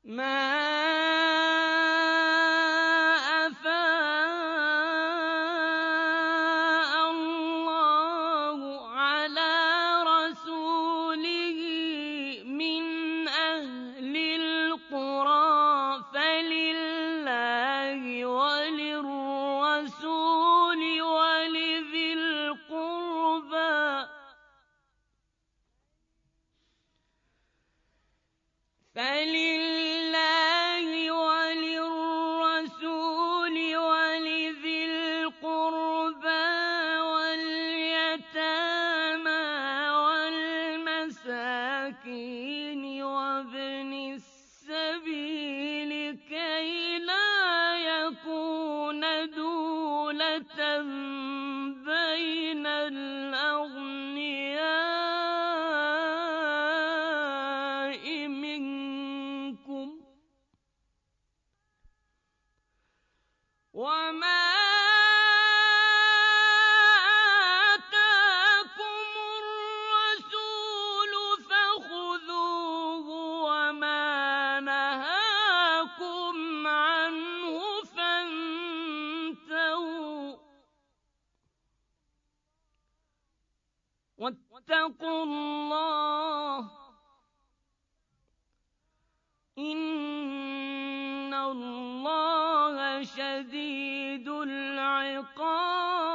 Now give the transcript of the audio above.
مَا أَفَاءَ اللَّهُ عَلَىٰ رَسُولِهِ مِنْ أَهْلِ الْقُرَىٰ فَلِلَّهِ وَلِلرَّسُولِ وَلِذِي الْقُرْبَىٰ وَالْيَتَامَىٰ وَالْمَسَاكِينِ وَابْنِ السَّبِيلِ كَيْ لَا يَكُونَ دُولَةً بَيْنَ الْأَغْنِيَاءِ مِنكُمْ ۚ وَمَا آتَاكُمُ الرَّسُولُ فَخُذُوهُ وَمَا نَهَاكُمْ عَنْهُ فَانتَهُوا ۚ وَاتَّقُوا اللَّهَ ۖ إِنَّ اللَّهَ شَدِيدُ الْعِقَابِ.